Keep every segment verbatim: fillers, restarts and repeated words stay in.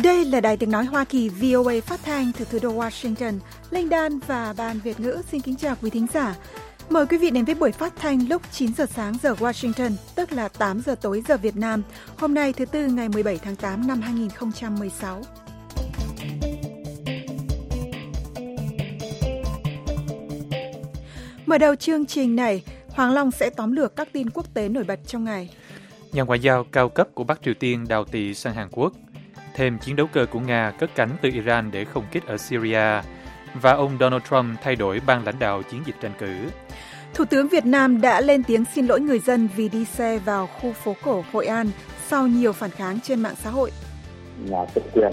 Đây là Đài Tiếng Nói Hoa Kỳ vê o a phát thanh từ thủ đô Washington. Linh Đan và Ban Việt ngữ xin kính chào quý thính giả. Mời quý vị đến với buổi phát thanh lúc chín giờ sáng giờ Washington, tức là tám giờ tối giờ Việt Nam. Hôm nay thứ Tư ngày mười bảy tháng tám năm hai nghìn không trăm mười sáu. Mở đầu chương trình này, Hoàng Long sẽ tóm lược các tin quốc tế nổi bật trong ngày. Nhà ngoại giao cao cấp của Bắc Triều Tiên đào tị sang Hàn Quốc. Thêm chiến đấu cơ của Nga cất cánh từ Iran để không kích ở Syria. Và ông Donald Trump thay đổi ban lãnh đạo chiến dịch tranh cử. Thủ tướng Việt Nam đã lên tiếng xin lỗi người dân vì đi xe vào khu phố cổ Hội An sau nhiều phản kháng trên mạng xã hội. Nhà chức quyền.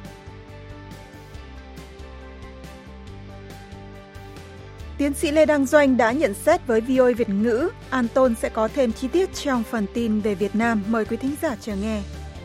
Tiến sĩ Lê Đăng Doanh đã nhận xét với vê o a Việt ngữ. An Tôn sẽ có thêm chi tiết trong phần tin về Việt Nam. Mời quý thính giả chờ nghe.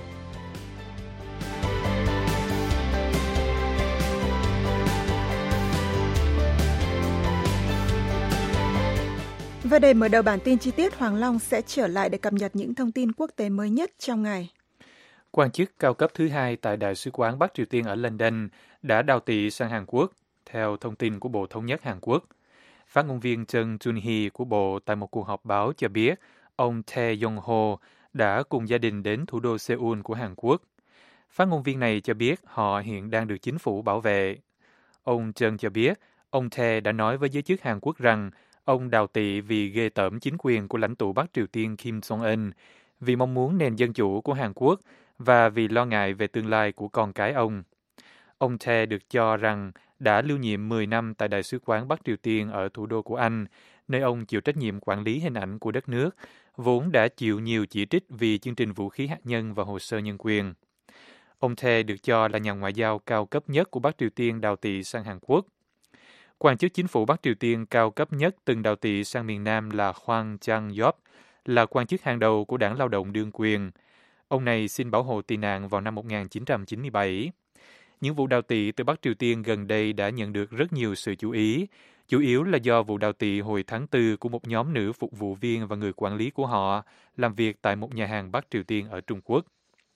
Và để mở đầu bản tin chi tiết, Hoàng Long sẽ trở lại để cập nhật những thông tin quốc tế mới nhất trong ngày. Quan chức cao cấp thứ hai tại Đại sứ quán Bắc Triều Tiên ở London đã đào tị sang Hàn Quốc, theo thông tin của Bộ Thống nhất Hàn Quốc. Phát ngôn viên Chung Jun-hee của Bộ tại một cuộc họp báo cho biết ông Tae Yong-ho đã cùng gia đình đến thủ đô Seoul của Hàn Quốc. Phát ngôn viên này cho biết họ hiện đang được chính phủ bảo vệ. Ông Chung cho biết ông Tae đã nói với giới chức Hàn Quốc rằng ông đào tị vì ghê tởm chính quyền của lãnh tụ Bắc Triều Tiên Kim Jong-un, vì mong muốn nền dân chủ của Hàn Quốc và vì lo ngại về tương lai của con cái ông. Ông Tae được cho rằng đã lưu nhiệm mười năm tại Đại sứ quán Bắc Triều Tiên ở thủ đô của Anh, nơi ông chịu trách nhiệm quản lý hình ảnh của đất nước, vốn đã chịu nhiều chỉ trích vì chương trình vũ khí hạt nhân và hồ sơ nhân quyền. Ông Tae được cho là nhà ngoại giao cao cấp nhất của Bắc Triều Tiên đào tị sang Hàn Quốc. Quan chức chính phủ Bắc Triều Tiên cao cấp nhất từng đào tị sang miền Nam là Hwang Chang-yop, là quan chức hàng đầu của Đảng Lao động đương quyền. Ông này xin bảo hộ tị nạn vào năm một nghìn chín trăm chín mươi bảy. Những vụ đào tị từ Bắc Triều Tiên gần đây đã nhận được rất nhiều sự chú ý, chủ yếu là do vụ đào tị hồi tháng tư của một nhóm nữ phục vụ viên và người quản lý của họ làm việc tại một nhà hàng Bắc Triều Tiên ở Trung Quốc.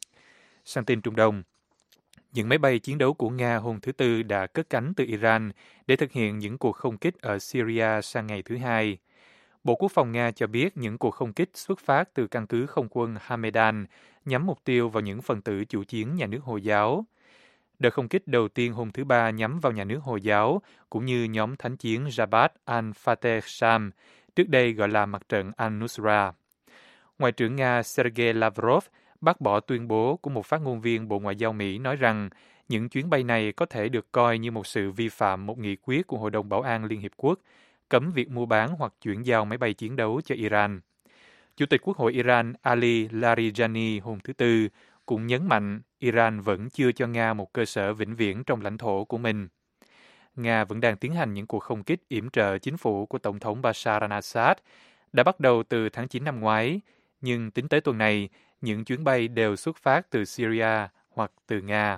Sang tin Trung Đông, những máy bay chiến đấu của Nga hôm thứ Tư đã cất cánh từ Iran để thực hiện những cuộc không kích ở Syria sang ngày thứ Hai. Bộ Quốc phòng Nga cho biết những cuộc không kích xuất phát từ căn cứ không quân Hamedan nhắm mục tiêu vào những phần tử chủ chiến nhà nước Hồi giáo. Đợt không kích đầu tiên hôm thứ Ba nhắm vào nhà nước Hồi giáo, cũng như nhóm thánh chiến Jabhat al-Fateh Sham, trước đây gọi là mặt trận al-Nusra. Ngoại trưởng Nga Sergei Lavrov bác bỏ tuyên bố của một phát ngôn viên Bộ Ngoại giao Mỹ nói rằng những chuyến bay này có thể được coi như một sự vi phạm một nghị quyết của Hội đồng Bảo an Liên Hiệp Quốc, cấm việc mua bán hoặc chuyển giao máy bay chiến đấu cho Iran. Chủ tịch Quốc hội Iran Ali Larijani hôm thứ Tư cũng nhấn mạnh Iran vẫn chưa cho Nga một cơ sở vĩnh viễn trong lãnh thổ của mình. Nga vẫn đang tiến hành những cuộc không kích yểm trợ chính phủ của Tổng thống Bashar al-Assad, đã bắt đầu từ tháng chín năm ngoái, nhưng tính tới tuần này, những chuyến bay đều xuất phát từ Syria hoặc từ Nga.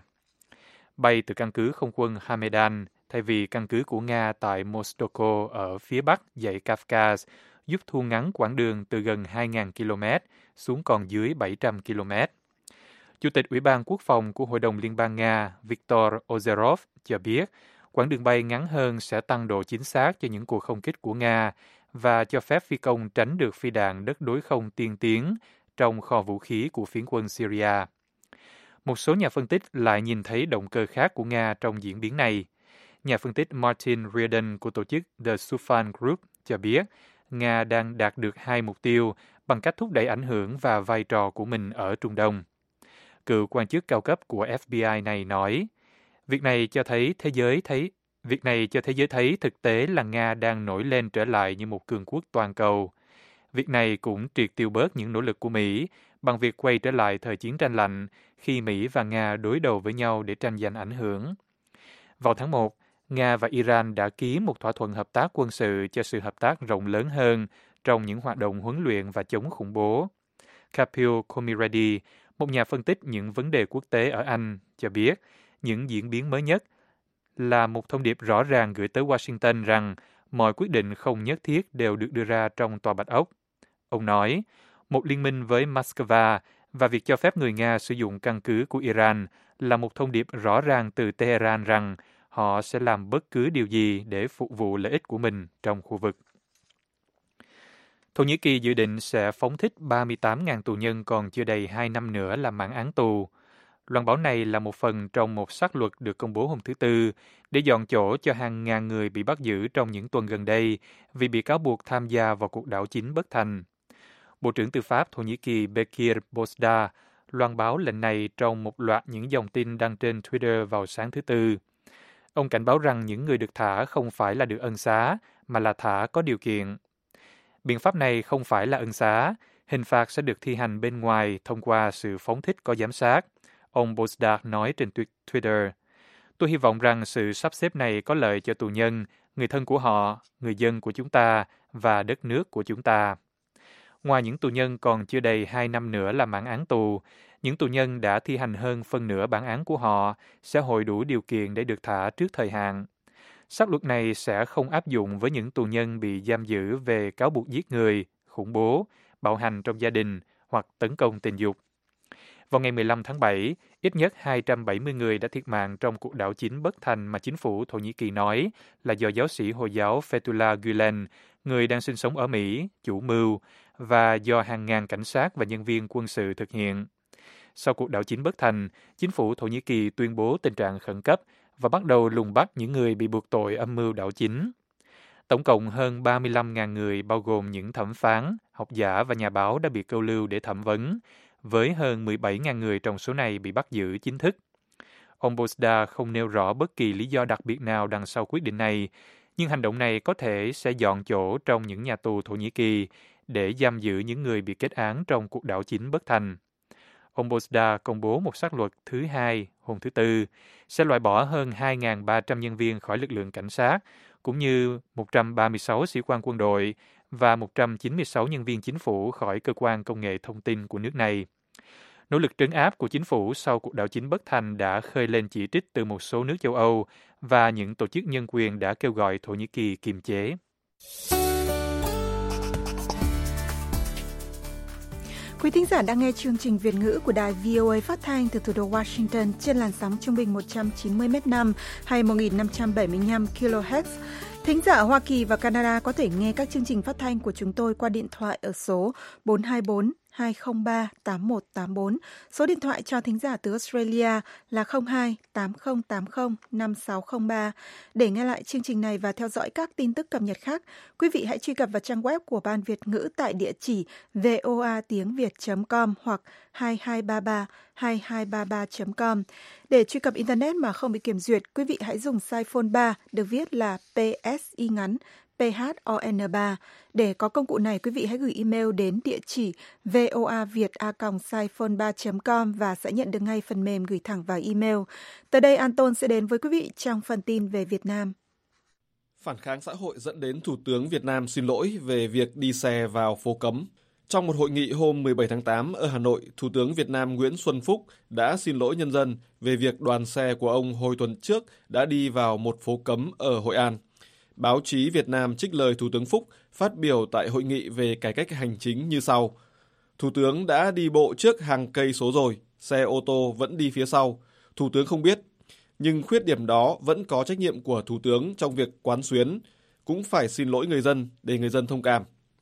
Bay từ căn cứ không quân Hamedan thay vì căn cứ của Nga tại Mostoko ở phía bắc dãy Kafkaz giúp thu ngắn quãng đường từ gần hai nghìn ki lô mét xuống còn dưới bảy trăm ki lô mét. Chủ tịch Ủy ban Quốc phòng của Hội đồng Liên bang Nga Viktor Ozerov cho biết quãng đường bay ngắn hơn sẽ tăng độ chính xác cho những cuộc không kích của Nga và cho phép phi công tránh được phi đạn đất đối không tiên tiến trong kho vũ khí của phiến quân Syria. Một số nhà phân tích lại nhìn thấy động cơ khác của Nga trong diễn biến này. Nhà phân tích Martin Reardon của tổ chức The Sufan Group cho biết Nga đang đạt được hai mục tiêu bằng cách thúc đẩy ảnh hưởng và vai trò của mình ở Trung Đông. Cựu quan chức cao cấp của F B I này nói, việc này cho thấy thế giới thấy việc này cho thế giới thấy thực tế là Nga đang nổi lên trở lại như một cường quốc toàn cầu. Việc này cũng triệt tiêu bớt những nỗ lực của Mỹ bằng việc quay trở lại thời chiến tranh lạnh khi Mỹ và Nga đối đầu với nhau để tranh giành ảnh hưởng. Vào tháng một, Nga và Iran đã ký một thỏa thuận hợp tác quân sự cho sự hợp tác rộng lớn hơn trong những hoạt động huấn luyện và chống khủng bố. Kapil Komireddy, một nhà phân tích những vấn đề quốc tế ở Anh, cho biết những diễn biến mới nhất là một thông điệp rõ ràng gửi tới Washington rằng mọi quyết định không nhất thiết đều được đưa ra trong Tòa Bạch Ốc. Ông nói, một liên minh với Moscow và việc cho phép người Nga sử dụng căn cứ của Iran là một thông điệp rõ ràng từ Tehran rằng họ sẽ làm bất cứ điều gì để phục vụ lợi ích của mình trong khu vực. Thổ Nhĩ Kỳ dự định sẽ phóng thích ba mươi tám nghìn tù nhân còn chưa đầy hai năm nữa làm mãn án tù. Loan báo này là một phần trong một xác luật được công bố hôm thứ Tư để dọn chỗ cho hàng ngàn người bị bắt giữ trong những tuần gần đây vì bị cáo buộc tham gia vào cuộc đảo chính bất thành. Bộ trưởng Tư pháp Thổ Nhĩ Kỳ Bekir Bozdar loan báo lệnh này trong một loạt những dòng tin đăng trên Twitter vào sáng thứ Tư. Ông cảnh báo rằng những người được thả không phải là được ân xá, mà là thả có điều kiện. Biện pháp này không phải là ân xá, hình phạt sẽ được thi hành bên ngoài thông qua sự phóng thích có giám sát, ông Bozdar nói trên Twitter. Tôi hy vọng rằng sự sắp xếp này có lợi cho tù nhân, người thân của họ, người dân của chúng ta và đất nước của chúng ta. Ngoài những tù nhân còn chưa đầy hai năm nữa làm mãn án tù, những tù nhân đã thi hành hơn phân nửa bản án của họ sẽ hội đủ điều kiện để được thả trước thời hạn. Xác luật này sẽ không áp dụng với những tù nhân bị giam giữ về cáo buộc giết người, khủng bố, bạo hành trong gia đình hoặc tấn công tình dục. Vào ngày mười lăm tháng bảy, ít nhất hai trăm bảy mươi người đã thiệt mạng trong cuộc đảo chính bất thành mà chính phủ Thổ Nhĩ Kỳ nói là do giáo sĩ Hồi giáo Fethullah Gülen, người đang sinh sống ở Mỹ, chủ mưu, và do hàng ngàn cảnh sát và nhân viên quân sự thực hiện. Sau cuộc đảo chính bất thành, chính phủ Thổ Nhĩ Kỳ tuyên bố tình trạng khẩn cấp và bắt đầu lùng bắt những người bị buộc tội âm mưu đảo chính. Tổng cộng hơn ba mươi lăm nghìn người, bao gồm những thẩm phán, học giả và nhà báo đã bị câu lưu để thẩm vấn, với hơn mười bảy nghìn người trong số này bị bắt giữ chính thức. Ông Bozdar không nêu rõ bất kỳ lý do đặc biệt nào đằng sau quyết định này, nhưng hành động này có thể sẽ dọn chỗ trong những nhà tù Thổ Nhĩ Kỳ để giam giữ những người bị kết án trong cuộc đảo chính bất thành. Ông Bozdar công bố một xác luật thứ hai hôm thứ Tư sẽ loại bỏ hơn hai nghìn ba trăm nhân viên khỏi lực lượng cảnh sát, cũng như một trăm ba mươi sáu sĩ quan quân đội và một trăm chín mươi sáu nhân viên chính phủ khỏi cơ quan công nghệ thông tin của nước này. Nỗ lực trấn áp của chính phủ sau cuộc đảo chính bất thành đã khơi lên chỉ trích từ một số nước châu Âu và những tổ chức nhân quyền đã kêu gọi Thổ Nhĩ Kỳ kiềm chế. Quý thính giả đang nghe chương trình Việt ngữ của đài vê o a phát thanh từ thủ đô Washington trên làn sóng trung bình một trăm chín mươi mét năm hay một nghìn năm trăm bảy mươi lăm ki lô héc. Thính giả ở Hoa Kỳ và Canada có thể nghe các chương trình phát thanh của chúng tôi qua điện thoại ở số bốn hai bốn hai không ba tám một tám bốn. Số điện thoại cho thính giả từ Australia là không hai tám không tám không năm sáu không ba. Để nghe lại chương trình này và theo dõi các tin tức cập nhật khác, quý vị hãy truy cập vào trang web của Ban Việt ngữ tại địa chỉ voa tiếng việt chấm com hoặc hai hai ba ba hai hai ba ba chấm com. Để truy cập Internet mà không bị kiểm duyệt, quý vị hãy dùng size phone ba được viết là pê ét i ngắn P H O N ba. Để có công cụ này, quý vị hãy gửi email đến địa chỉ voaviet a còng siphone ba chấm com và sẽ nhận được ngay phần mềm gửi thẳng vào email. Tới đây, Anton sẽ đến với quý vị trong phần tin về Việt Nam. Phản kháng xã hội dẫn đến Thủ tướng Việt Nam xin lỗi về việc đi xe vào phố cấm. Trong một hội nghị hôm mười bảy tháng tám ở Hà Nội, Thủ tướng Việt Nam Nguyễn Xuân Phúc đã xin lỗi nhân dân về việc đoàn xe của ông hồi tuần trước đã đi vào một phố cấm ở Hội An. Báo chí Việt Nam trích lời Thủ tướng Phúc phát biểu tại hội nghị về cải cách hành chính như sau. Thủ tướng đã đi bộ trước hàng cây số rồi, xe ô tô vẫn đi phía sau. Thủ tướng không biết, nhưng khuyết điểm đó vẫn có trách nhiệm của Thủ tướng trong việc quán xuyến, cũng phải xin lỗi người dân để người dân thông cảm.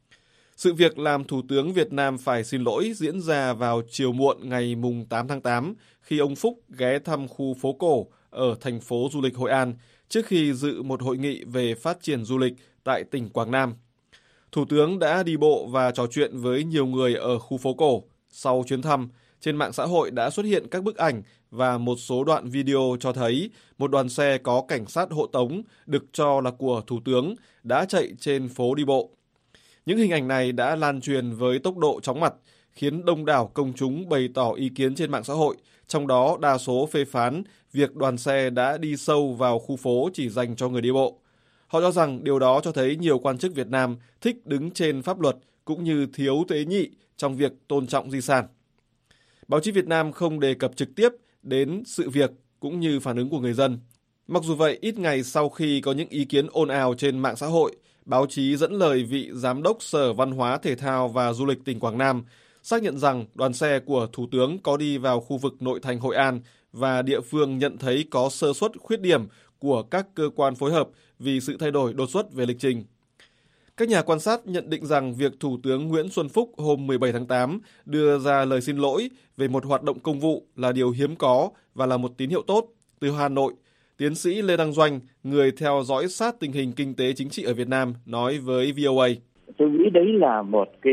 Sự việc làm Thủ tướng Việt Nam phải xin lỗi diễn ra vào chiều muộn ngày tám tháng tám khi ông Phúc ghé thăm khu phố cổ ở thành phố du lịch Hội An trước khi dự một hội nghị về phát triển du lịch tại tỉnh Quảng Nam. Thủ tướng đã đi bộ và trò chuyện với nhiều người ở khu phố cổ. Sau chuyến thăm, trên mạng xã hội đã xuất hiện các bức ảnh và một số đoạn video cho thấy một đoàn xe có cảnh sát hộ tống được cho là của Thủ tướng đã chạy trên phố đi bộ. Những hình ảnh này đã lan truyền với tốc độ chóng mặt, khiến đông đảo công chúng bày tỏ ý kiến trên mạng xã hội, trong đó đa số phê phán việc đoàn xe đã đi sâu vào khu phố chỉ dành cho người đi bộ. Họ cho rằng điều đó cho thấy nhiều quan chức Việt Nam thích đứng trên pháp luật cũng như thiếu tế nhị trong việc tôn trọng di sản. Báo chí Việt Nam không đề cập trực tiếp đến sự việc cũng như phản ứng của người dân. Mặc dù vậy, ít ngày sau khi có những ý kiến ồn ào trên mạng xã hội, báo chí dẫn lời vị Giám đốc Sở Văn hóa Thể thao và Du lịch tỉnh Quảng Nam, xác nhận rằng đoàn xe của Thủ tướng có đi vào khu vực nội thành Hội An và địa phương nhận thấy có sơ suất khuyết điểm của các cơ quan phối hợp vì sự thay đổi đột xuất về lịch trình. Các nhà quan sát nhận định rằng việc Thủ tướng Nguyễn Xuân Phúc hôm mười bảy tháng tám đưa ra lời xin lỗi về một hoạt động công vụ là điều hiếm có và là một tín hiệu tốt. Từ Hà Nội, tiến sĩ Lê Đăng Doanh, người theo dõi sát tình hình kinh tế chính trị ở Việt Nam, nói với vê o a. Tôi nghĩ đấy là một cái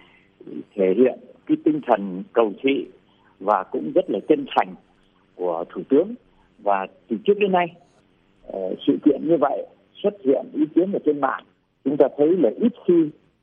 thể hiện cái tinh thần cầu thị và cũng rất là chân thành của Thủ tướng. Và từ trước đến nay, sự kiện như vậy xuất hiện ý kiến ở trên mạng, chúng ta thấy là ít khi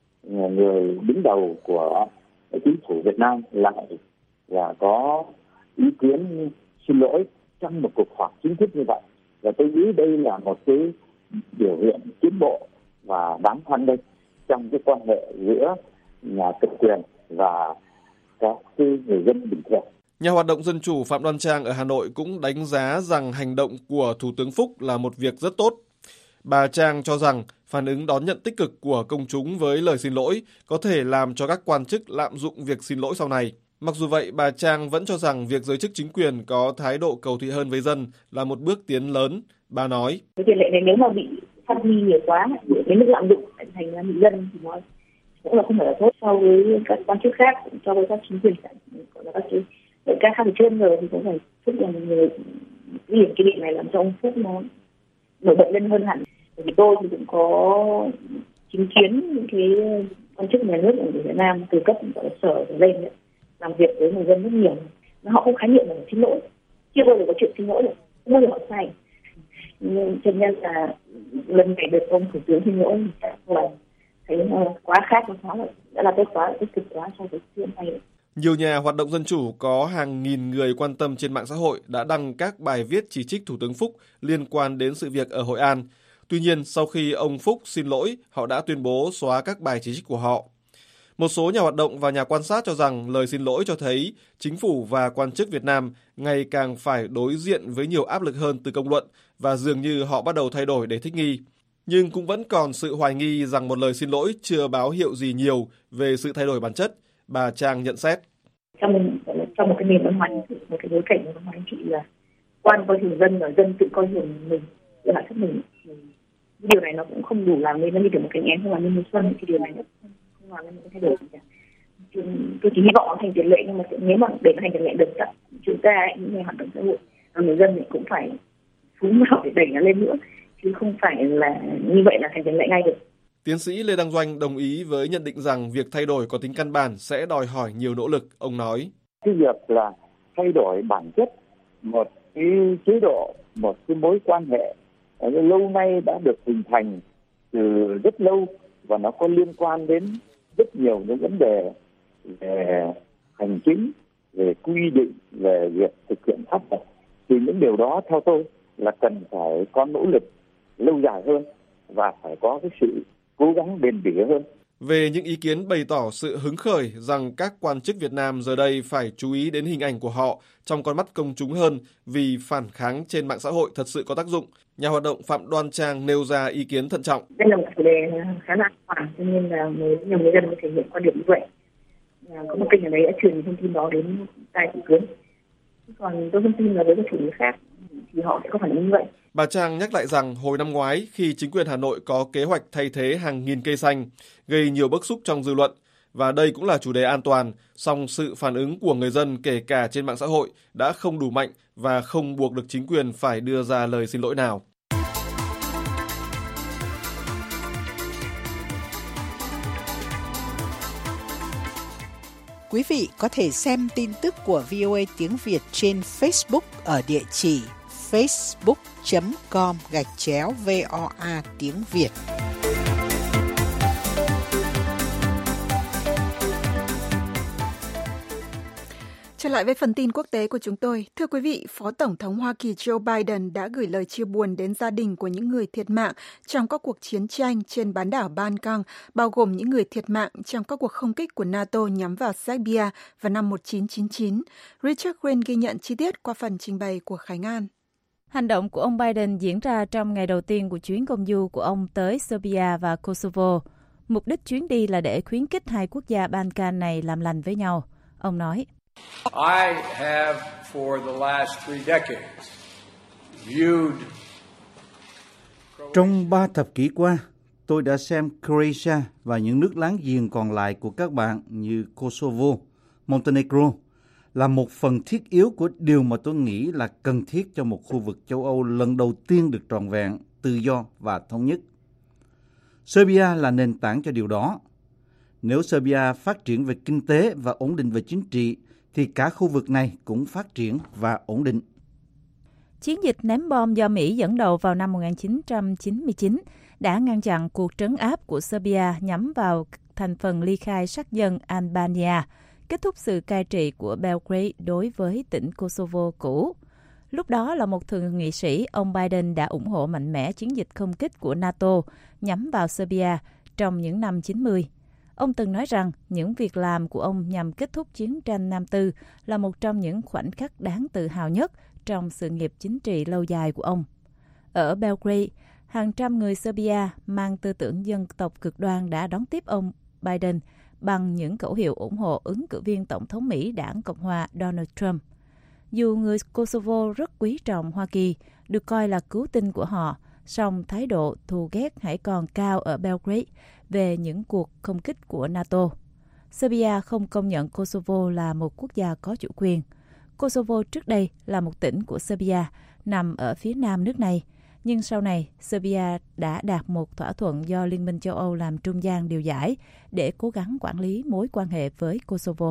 người đứng đầu của chính phủ Việt Nam lại là có ý kiến xin lỗi trong một cuộc họp chính thức như vậy. Và tôi nghĩ đây là một cái biểu hiện tiến bộ và đáng hoan nghênh trong cái quan hệ giữa nhà cầm quyền và các cái người dân bình thường. Nhà hoạt động dân chủ Phạm Đoan Trang ở Hà Nội cũng đánh giá rằng hành động của Thủ tướng Phúc là một việc rất tốt. Bà Trang cho rằng phản ứng đón nhận tích cực của công chúng với lời xin lỗi có thể làm cho các quan chức lạm dụng việc xin lỗi sau này. Mặc dù vậy, bà Trang vẫn cho rằng việc giới chức chính quyền có thái độ cầu thị hơn với dân là một bước tiến lớn. Bà nói: cái tiền lệ này nếu mà bị phát huy nhiều quá, đến mức lạm dụng thành ra bị dân thì nó cũng là không phải là tốt so với các quan chức khác, so với các chính quyền gọi là các cái các khác ở trên rồi thì cũng phải Phúc là một người điểm cái điểm này làm cho ông Phúc nó nổi bật lên hơn hẳn. Vì tôi thì cũng có chứng kiến những cái quan chức nhà nước ở Việt Nam từ cấp sở lên đấy, làm việc với người dân rất nhiều, họ không khái niệm là xin lỗi, chưa bao giờ có chuyện xin lỗi được, không bao giờ họ sai. Nhưng cho nên là lần này được ông Thủ tướng xin lỗi là thấy quá khác, quá là đã là tốt quá, tích cực quá so với chuyện này. Nhiều nhà hoạt động dân chủ có hàng nghìn người quan tâm trên mạng xã hội đã đăng các bài viết chỉ trích Thủ tướng Phúc liên quan đến sự việc ở Hội An. Tuy nhiên, sau khi ông Phúc xin lỗi, họ đã tuyên bố xóa các bài chỉ trích của họ. Một số nhà hoạt động và nhà quan sát cho rằng lời xin lỗi cho thấy chính phủ và quan chức Việt Nam ngày càng phải đối diện với nhiều áp lực hơn từ công luận và dường như họ bắt đầu thay đổi để thích nghi. Nhưng cũng vẫn còn sự hoài nghi rằng một lời xin lỗi chưa báo hiệu gì nhiều về sự thay đổi bản chất. Bà Trang nhận xét: Trong, trong một cái nền văn hóa, một cái bối cảnh văn hóa chính trị là quan coi thường dân và dân tự coi thường mình, tự hạ thấp mình. Điều này nó cũng không đủ làm nên nó như kiểu một cái én không làm nên mùa xuân, cái điều này nó không làm nên một cái thay đổi gì cả. Tôi chỉ hy vọng nó thành tiền lệ, nhưng mà nếu mà để nó thành tiền lệ được, chúng ta những người hoạt động xã hội và người dân thì cũng phải phúng vào để đẩy nó lên nữa, chứ không phải là như vậy là thành tiền lệ ngay được. Tiến sĩ Lê Đăng Doanh đồng ý với nhận định rằng việc thay đổi có tính căn bản sẽ đòi hỏi nhiều nỗ lực. Ông nói: cái việc là thay đổi bản chất một cái chế độ, một cái mối quan hệ lâu nay đã được hình thành từ rất lâu và nó có liên quan đến rất nhiều những vấn đề về hành chính, về quy định, về việc thực hiện pháp luật. Thì những điều đó theo tôi là cần phải có nỗ lực lâu dài hơn và phải có cái sự cố gắng bền bỉ hơn. Về những ý kiến bày tỏ sự hứng khởi rằng các quan chức Việt Nam giờ đây phải chú ý đến hình ảnh của họ trong con mắt công chúng hơn vì phản kháng trên mạng xã hội thật sự có tác dụng, nhà hoạt động Phạm Đoan Trang nêu ra ý kiến thận trọng. Đây là một chủ đề khá là khoản, cho nên là nhiều người dân mới thể hiện quan điểm như vậy. Có một kênh ở đấy đã truyền thông tin đó đến tai Thủ tướng. Còn tôi không tin là với các chủ đề khác thì họ sẽ có phản ứng như vậy. Bà Trang nhắc lại rằng hồi năm ngoái khi chính quyền Hà Nội có kế hoạch thay thế hàng nghìn cây xanh, gây nhiều bức xúc trong dư luận, và đây cũng là chủ đề an toàn, song sự phản ứng của người dân kể cả trên mạng xã hội đã không đủ mạnh và không buộc được chính quyền phải đưa ra lời xin lỗi nào. Quý vị có thể xem tin tức của vê o a tiếng Việt trên Facebook ở địa chỉ facebook chấm com gạch chéo voa tiếng Việt. Trở lại với phần tin quốc tế của chúng tôi. Thưa quý vị, Phó Tổng thống Hoa Kỳ Joe Biden đã gửi lời chia buồn đến gia đình của những người thiệt mạng trong các cuộc chiến tranh trên bán đảo Ban Căng, bao gồm những người thiệt mạng trong các cuộc không kích của NATO nhắm vào Serbia vào năm một nghìn chín trăm chín mươi chín. Richard Green ghi nhận chi tiết qua phần trình bày của Khánh An. Hành động của ông Biden diễn ra trong ngày đầu tiên của chuyến công du của ông tới Serbia và Kosovo. Mục đích chuyến đi là để khuyến khích hai quốc gia Balkan này làm lành với nhau. Ông nói, I have for the last three decades viewed Trong ba thập kỷ qua, tôi đã xem Croatia và những nước láng giềng còn lại của các bạn như Kosovo, Montenegro là một phần thiết yếu của điều mà tôi nghĩ là cần thiết cho một khu vực châu Âu lần đầu tiên được trọn vẹn, tự do và thống nhất. Serbia là nền tảng cho điều đó. Nếu Serbia phát triển về kinh tế và ổn định về chính trị, thì cả khu vực này cũng phát triển và ổn định. Chiến dịch ném bom do Mỹ dẫn đầu vào năm một nghìn chín trăm chín mươi chín đã ngăn chặn cuộc trấn áp của Serbia nhắm vào thành phần ly khai sắc dân Albania, kết thúc sự cai trị của Belgrade đối với tỉnh Kosovo cũ. Lúc đó là một thượng nghị sĩ, ông Biden đã ủng hộ mạnh mẽ chiến dịch không kích của NATO nhắm vào Serbia trong những năm chín mươi. Ông từng nói rằng những việc làm của ông nhằm kết thúc chiến tranh Nam Tư là một trong những khoảnh khắc đáng tự hào nhất trong sự nghiệp chính trị lâu dài của ông. Ở Belgrade, hàng trăm người Serbia mang tư tưởng dân tộc cực đoan đã đón tiếp ông Biden bằng những khẩu hiệu ủng hộ ứng cử viên Tổng thống Mỹ đảng Cộng hòa Donald Trump. Dù người Kosovo rất quý trọng Hoa Kỳ, được coi là cứu tinh của họ, song thái độ thù ghét hãy còn cao ở Belgrade về những cuộc không kích của NATO. Serbia không công nhận Kosovo là một quốc gia có chủ quyền. Kosovo trước đây là một tỉnh của Serbia, nằm ở phía nam nước này. Nhưng sau này, Serbia đã đạt một thỏa thuận do Liên minh châu Âu làm trung gian điều giải để cố gắng quản lý mối quan hệ với Kosovo.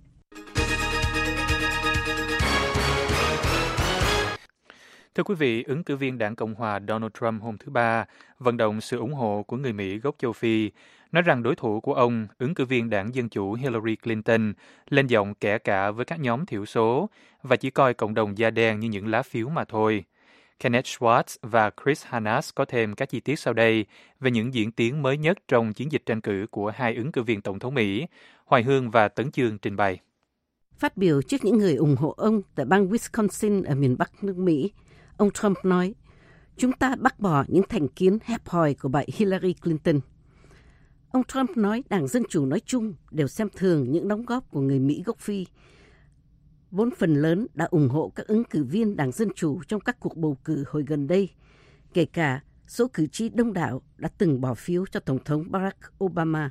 Thưa quý vị, ứng cử viên đảng Cộng hòa Donald Trump hôm thứ Ba vận động sự ủng hộ của người Mỹ gốc châu Phi, nói rằng đối thủ của ông, ứng cử viên đảng Dân Chủ Hillary Clinton, lên giọng kẻ cả với các nhóm thiểu số và chỉ coi cộng đồng da đen như những lá phiếu mà thôi. Kenneth Schwartz và Chris Hannas có thêm các chi tiết sau đây về những diễn tiến mới nhất trong chiến dịch tranh cử của hai ứng cử viên tổng thống Mỹ. Hoài Hương và Tấn Chương trình bày. Phát biểu trước những người ủng hộ ông tại bang Wisconsin ở miền Bắc nước Mỹ, ông Trump nói, chúng ta bác bỏ những thành kiến hẹp hòi của bà Hillary Clinton. Ông Trump nói Đảng Dân Chủ nói chung đều xem thường những đóng góp của người Mỹ gốc Phi, vốn phần lớn đã ủng hộ các ứng cử viên Đảng Dân Chủ trong các cuộc bầu cử hồi gần đây, kể cả số cử tri đông đảo đã từng bỏ phiếu cho Tổng thống Barack Obama.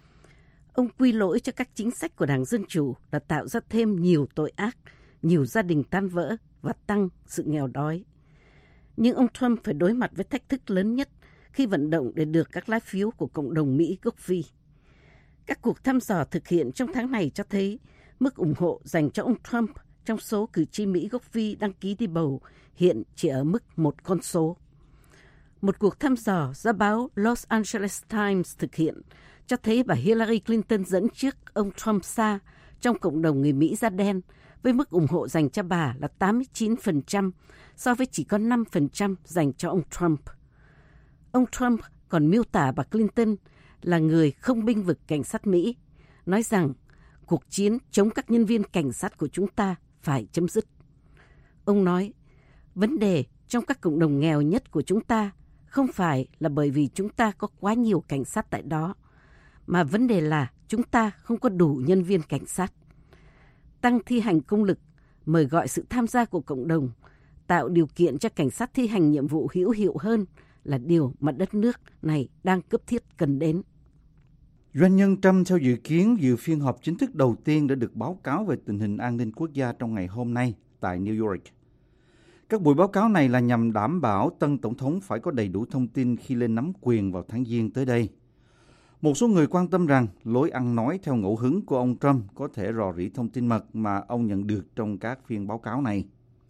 Ông quy lỗi cho các chính sách của Đảng Dân Chủ đã tạo ra thêm nhiều tội ác, nhiều gia đình tan vỡ và tăng sự nghèo đói. Nhưng ông Trump phải đối mặt với thách thức lớn nhất khi vận động để được các lá phiếu của cộng đồng Mỹ gốc Phi. Các cuộc thăm dò thực hiện trong tháng này cho thấy mức ủng hộ dành cho ông Trump trong số cử tri Mỹ gốc Phi đăng ký đi bầu hiện chỉ ở mức một con số. Một cuộc thăm dò do báo Los Angeles Times thực hiện cho thấy bà Hillary Clinton dẫn trước ông Trump xa trong cộng đồng người Mỹ da đen, với mức ủng hộ dành cho bà là tám mươi chín phần trăm so với chỉ có năm phần trăm dành cho ông Trump. Ông Trump còn miêu tả bà Clinton là người không bênh vực cảnh sát Mỹ, nói rằng cuộc chiến chống các nhân viên cảnh sát của chúng ta phải chấm dứt. Ông nói, vấn đề trong các cộng đồng nghèo nhất của chúng ta không phải là bởi vì chúng ta có quá nhiều cảnh sát tại đó, mà vấn đề là chúng ta không có đủ nhân viên cảnh sát. Tăng thi hành công lực, mời gọi sự tham gia của cộng đồng, tạo điều kiện cho cảnh sát thi hành nhiệm vụ hữu hiệu hơn là điều mà đất nước này đang cấp thiết cần đến. Doanh nhân Trump theo dự kiến dự phiên họp chính thức đầu tiên đã được báo cáo về tình hình an ninh quốc gia trong ngày hôm nay tại New York. Các buổi báo cáo này là nhằm đảm bảo tân tổng thống phải có đầy đủ thông tin khi lên nắm quyền vào tháng Giêng tới đây. Một số người quan tâm rằng lối ăn nói theo ngẫu hứng của ông Trump có thể rò rỉ thông tin mật mà ông nhận được trong các phiên báo cáo này.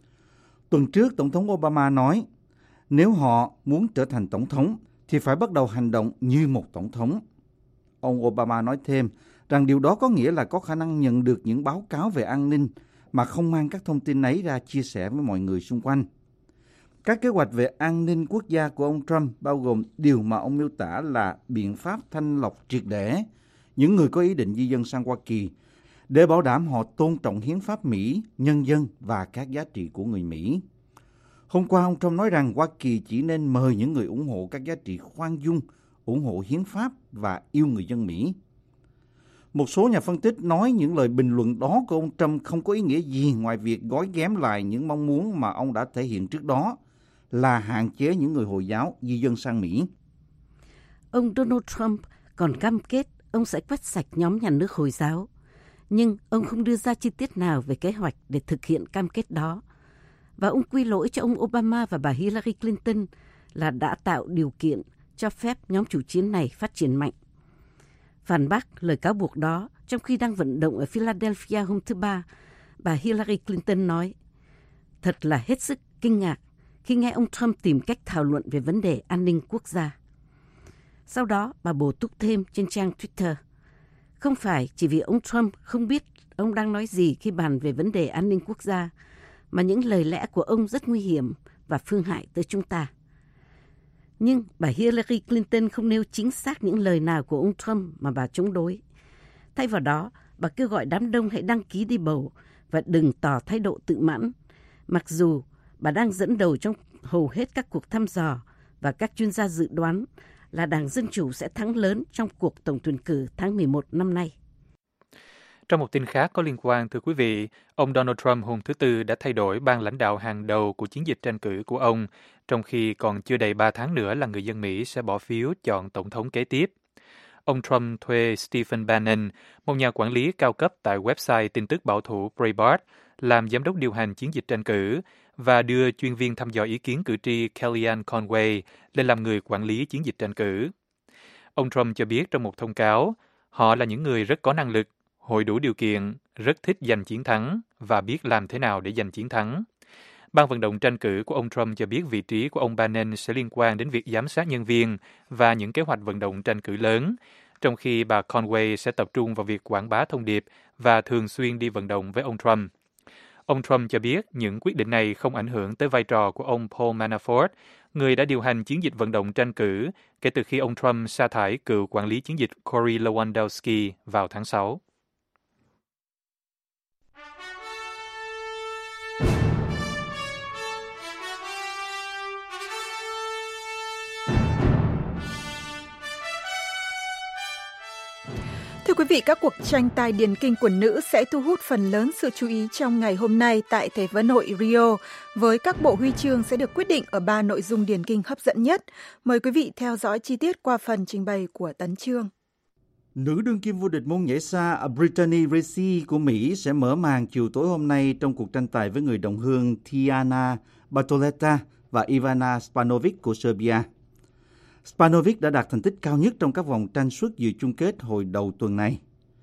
Tuần trước, Tổng thống Obama nói, nếu họ muốn trở thành tổng thống thì phải bắt đầu hành động như một tổng thống. Ông Obama nói thêm rằng điều đó có nghĩa là có khả năng nhận được những báo cáo về an ninh mà không mang các thông tin ấy ra chia sẻ với mọi người xung quanh. Các kế hoạch về an ninh quốc gia của ông Trump bao gồm điều mà ông miêu tả là biện pháp thanh lọc triệt để những người có ý định di dân sang Hoa Kỳ để bảo đảm họ tôn trọng hiến pháp Mỹ, nhân dân và các giá trị của người Mỹ. Hôm qua, ông Trump nói rằng Hoa Kỳ chỉ nên mời những người ủng hộ các giá trị khoan dung, ủng hộ hiến pháp và yêu người dân Mỹ. Một số nhà phân tích nói những lời bình luận đó của ông Trump không có ý nghĩa gì ngoài việc gói ghém lại những mong muốn mà ông đã thể hiện trước đó, là hạn chế những người Hồi giáo di dân sang Mỹ. Ông Donald Trump còn cam kết ông sẽ quét sạch nhóm nhà nước Hồi giáo, nhưng ông không đưa ra chi tiết nào về kế hoạch để thực hiện cam kết đó. Và ông quy lỗi cho ông Obama và bà Hillary Clinton là đã tạo điều kiện cho phép nhóm chủ chiến này phát triển mạnh. Phản bác lời cáo buộc đó, trong khi đang vận động ở Philadelphia hôm thứ Ba, bà Hillary Clinton nói, thật là hết sức kinh ngạc khi nghe ông Trump tìm cách thảo luận về vấn đề an ninh quốc gia. Sau đó, bà bổ túc thêm trên trang Twitter, không phải chỉ vì ông Trump không biết ông đang nói gì khi bàn về vấn đề an ninh quốc gia, mà những lời lẽ của ông rất nguy hiểm và phương hại tới chúng ta. Nhưng bà Hillary Clinton không nêu chính xác những lời nào của ông Trump mà bà chống đối. Thay vào đó, bà kêu gọi đám đông hãy đăng ký đi bầu và đừng tỏ thái độ tự mãn, mặc dù bà đang dẫn đầu trong hầu hết các cuộc thăm dò và các chuyên gia dự đoán là Đảng Dân Chủ sẽ thắng lớn trong cuộc tổng tuyển cử tháng mười một năm nay. Trong một tin khác có liên quan, thưa quý vị, ông Donald Trump hôm thứ Tư đã thay đổi ban lãnh đạo hàng đầu của chiến dịch tranh cử của ông, trong khi còn chưa đầy ba tháng nữa là người dân Mỹ sẽ bỏ phiếu chọn tổng thống kế tiếp. Ông Trump thuê Stephen Bannon, một nhà quản lý cao cấp tại website tin tức bảo thủ Breitbart, làm giám đốc điều hành chiến dịch tranh cử và đưa chuyên viên thăm dò ý kiến cử tri Kellyanne Conway lên làm người quản lý chiến dịch tranh cử. Ông Trump cho biết trong một thông cáo, họ là những người rất có năng lực, hội đủ điều kiện, rất thích giành chiến thắng và biết làm thế nào để giành chiến thắng. Ban vận động tranh cử của ông Trump cho biết vị trí của ông Bannon sẽ liên quan đến việc giám sát nhân viên và những kế hoạch vận động tranh cử lớn, trong khi bà Conway sẽ tập trung vào việc quảng bá thông điệp và thường xuyên đi vận động với ông Trump. Ông Trump cho biết những quyết định này không ảnh hưởng tới vai trò của ông Paul Manafort, người đã điều hành chiến dịch vận động tranh cử kể từ khi ông Trump sa thải cựu quản lý chiến dịch Corey Lewandowski vào tháng sáu. Thưa quý vị, các cuộc tranh tài điền kinh của nữ sẽ thu hút phần lớn sự chú ý trong ngày hôm nay tại Thế vận hội Rio, với các bộ huy chương sẽ được quyết định ở ba nội dung điền kinh hấp dẫn nhất. Mời quý vị theo dõi chi tiết qua phần trình bày của Tấn Chương. Nữ đương kim vô địch môn nhảy xa Brittany Ricci của Mỹ sẽ mở màn chiều tối hôm nay trong cuộc tranh tài với người đồng hương Tiana Bartoletta và Ivana Spanovic của Serbia. Spanovic đã đạt thành tích cao nhất trong các vòng tranh suất dự chung kết hồi đầu tuần này.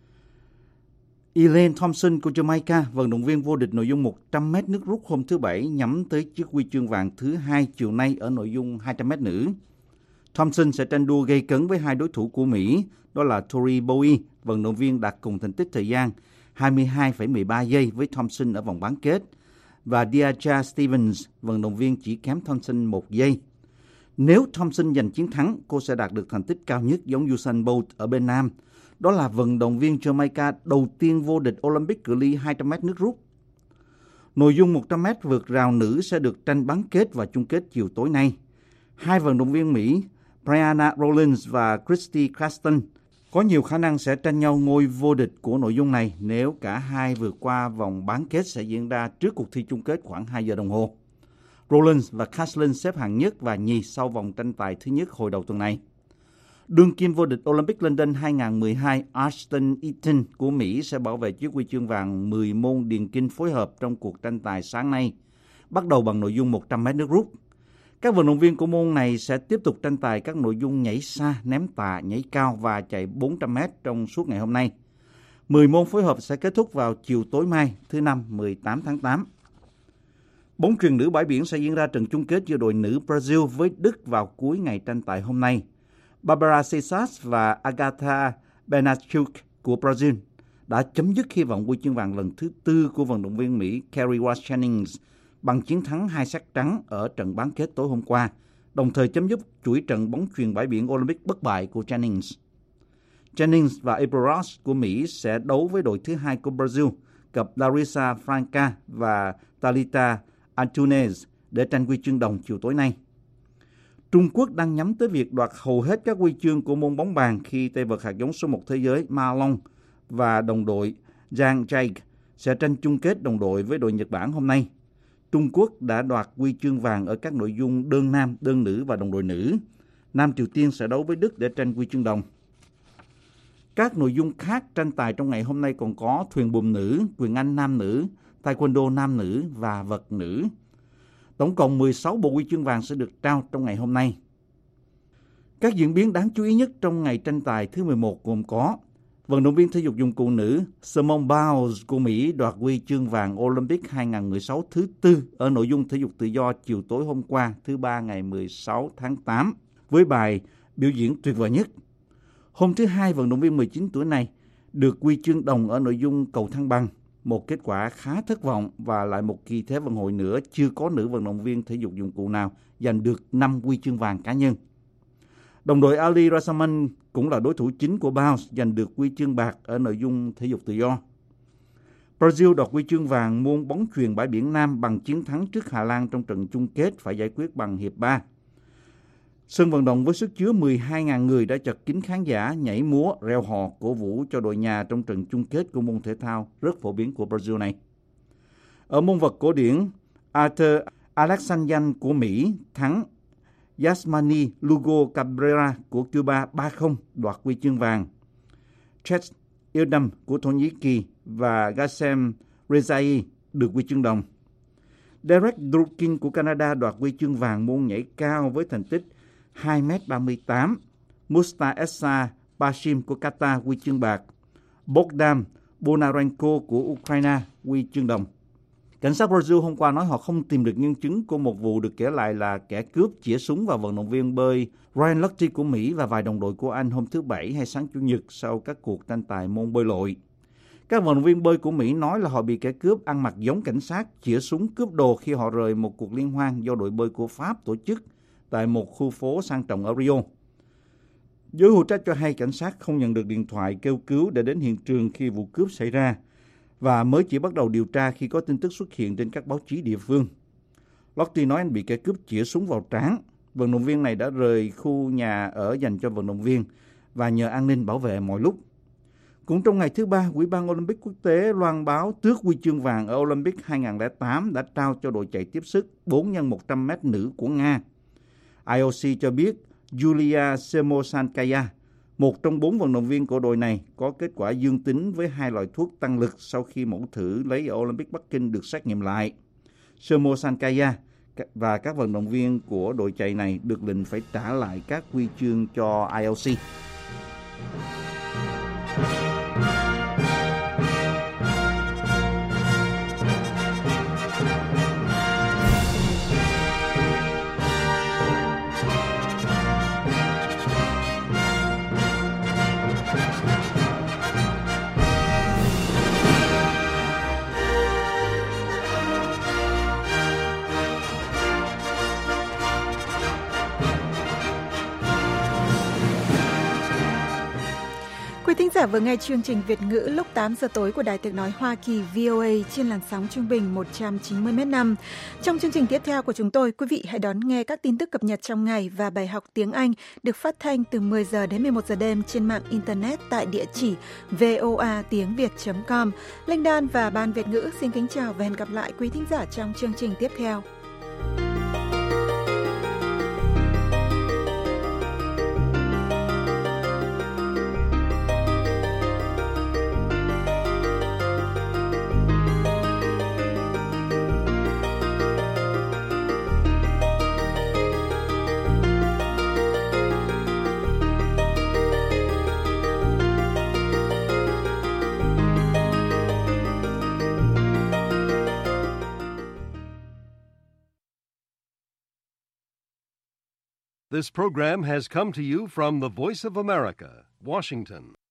Elaine Thompson của Jamaica, vận động viên vô địch nội dung một trăm mét nước rút hôm thứ Bảy, nhắm tới chiếc huy chương vàng thứ hai chiều nay ở nội dung hai trăm mét nữ. Thompson sẽ tranh đua gay cấn với hai đối thủ của Mỹ, đó là Tori Bowie, vận động viên đạt cùng thành tích thời gian hai mươi hai phẩy mười ba giây với Thompson ở vòng bán kết, và Deaja Stevens, vận động viên chỉ kém Thompson một giây. Nếu Thompson giành chiến thắng, cô sẽ đạt được thành tích cao nhất giống Usain Bolt ở bên nam. Đó là vận động viên Jamaica đầu tiên vô địch Olympic cự ly hai trăm mét nước rút. Nội dung một trăm mét vượt rào nữ sẽ được tranh bán kết và chung kết chiều tối nay. Hai vận động viên Mỹ, Brianna Rollins và Christy Claston, có nhiều khả năng sẽ tranh nhau ngôi vô địch của nội dung này nếu cả hai vượt qua vòng bán kết sẽ diễn ra trước cuộc thi chung kết khoảng hai giờ đồng hồ. Rollins và Caslin xếp hạng nhất và nhì sau vòng tranh tài thứ nhất hồi đầu tuần này. Đương kim vô địch Olympic London hai không một hai Ashton Eaton của Mỹ sẽ bảo vệ chiếc huy chương vàng mười môn điền kinh phối hợp trong cuộc tranh tài sáng nay, bắt đầu bằng nội dung một trăm mét nước rút. Các vận động viên của môn này sẽ tiếp tục tranh tài các nội dung nhảy xa, ném tạ, nhảy cao và chạy bốn trăm mét trong suốt ngày hôm nay. mười môn phối hợp sẽ kết thúc vào chiều tối mai, thứ Năm, mười tám tháng tám. Bóng chuyền nữ bãi biển sẽ diễn ra trận chung kết giữa đội nữ Brazil với Đức vào cuối ngày tranh tài hôm nay. Barbara Seixas và Agatha Benachuk của Brazil đã chấm dứt hy vọng huy chương vàng lần thứ tư của vận động viên Mỹ Kerry Walsh Jennings bằng chiến thắng hai set trắng ở trận bán kết tối hôm qua, đồng thời chấm dứt chuỗi trận bóng chuyền bãi biển Olympic bất bại của Jennings. Jennings và April Ross của Mỹ sẽ đấu với đội thứ hai của Brazil, cặp Larissa Franca và Thalita Antunes để tranh huy chương đồng chiều tối nay. Trung Quốc đang nhắm tới việc đoạt hầu hết các huy chương của môn bóng bàn khi tay vợt hạt giống số một thế giới Ma Long và đồng đội Zhang Jake sẽ tranh chung kết đồng đội với đội Nhật Bản hôm nay. Trung Quốc đã đoạt huy chương vàng ở các nội dung đơn nam, đơn nữ và đồng đội nữ. Nam Triều Tiên sẽ đấu với Đức để tranh huy chương đồng. Các nội dung khác tranh tài trong ngày hôm nay còn có thuyền buồm nữ, quyền Anh nam nữ, taekwondo nam nữ và vật nữ. Tổng cộng mười sáu bộ huy chương vàng sẽ được trao trong ngày hôm nay. Các diễn biến đáng chú ý nhất trong ngày tranh tài thứ mười một gồm có vận động viên thể dục dụng cụ nữ Simone Biles của Mỹ đoạt huy chương vàng Olympic hai không một sáu thứ tư ở nội dung thể dục tự do chiều tối hôm qua thứ ba ngày mười sáu tháng tám với bài biểu diễn tuyệt vời nhất. Hôm thứ Hai, vận động viên mười chín tuổi này được huy chương đồng ở nội dung cầu thăng bằng, một kết quả khá thất vọng và lại một kỳ Thế vận hội nữa chưa có nữ vận động viên thể dục dụng cụ nào giành được năm huy chương vàng cá nhân. Đồng đội Ali Rasaman cũng là đối thủ chính của Biles giành được huy chương bạc ở nội dung thể dục tự do. Brazil đoạt huy chương vàng môn bóng chuyền bãi biển nam bằng chiến thắng trước Hà Lan trong trận chung kết phải giải quyết bằng hiệp ba. Sân vận động với sức chứa mười hai nghìn người đã chật kín khán giả nhảy múa, reo hò, cổ vũ cho đội nhà trong trận chung kết của môn thể thao rất phổ biến của Brazil này. Ở môn vật cổ điển, Arthur Alexandrian của Mỹ thắng Yasmani Lugo Cabrera của Cuba ba không đoạt huy chương vàng. Chet Ildam của Thổ Nhĩ Kỳ và Gassem Rezai được huy chương đồng. Derek Drukin của Canada đoạt huy chương vàng môn nhảy cao với thành tích hai mét ba mươi tám. Mustafa Bashim của Qatar huy chương bạc. Bogdan Bonarenko của Ukraine huy chương đồng. Cảnh sát Brazil hôm qua nói họ không tìm được nhân chứng của một vụ được kể lại là kẻ cướp chĩa súng vào vận động viên bơi Ryan Lochte của Mỹ và vài đồng đội của anh hôm thứ Bảy hay sáng Chủ nhật sau các cuộc tranh tài môn bơi lội. Các vận động viên bơi của Mỹ nói là họ bị kẻ cướp ăn mặc giống cảnh sát chĩa súng cướp đồ khi họ rời một cuộc liên hoan do đội bơi của Pháp tổ chức tại một khu phố sang trọng ở Rio. Giới hữu trách cho hay cảnh sát không nhận được điện thoại kêu cứu để đến hiện trường khi vụ cướp xảy ra và mới chỉ bắt đầu điều tra khi có tin tức xuất hiện trên các báo chí địa phương. Lochte nói anh bị kẻ cướp chĩa súng vào trán. Vận động viên này đã rời khu nhà ở dành cho vận động viên và nhờ an ninh bảo vệ mọi lúc. Cũng trong ngày thứ Ba, Ủy ban Olympic quốc tế loan báo tước huy chương vàng ở Olympic hai không không tám đã trao cho đội chạy tiếp sức bốn nhân một trăm mét nữ của Nga. i o xê cho biết Yulia Semosankaya, một trong bốn vận động viên của đội này, có kết quả dương tính với hai loại thuốc tăng lực sau khi mẫu thử lấy ở Olympic Bắc Kinh được xét nghiệm lại. Semosankaya và các vận động viên của đội chạy này được lệnh phải trả lại các huy chương cho i o xê. Quý thính giả vừa nghe chương trình Việt ngữ lúc tám giờ tối của Đài Tiếng nói Hoa Kỳ vê o a trên làn sóng trung bình một trăm chín mươi mét năm. Trong chương trình tiếp theo của chúng tôi, quý vị hãy đón nghe các tin tức cập nhật trong ngày và bài học tiếng Anh được phát thanh từ mười giờ đến mười một giờ đêm trên mạng Internet tại địa chỉ voa tiếng việt chấm com. Linh Đan và Ban Việt ngữ xin kính chào và hẹn gặp lại quý thính giả trong chương trình tiếp theo. This program has come to you from the Voice of America, Washington.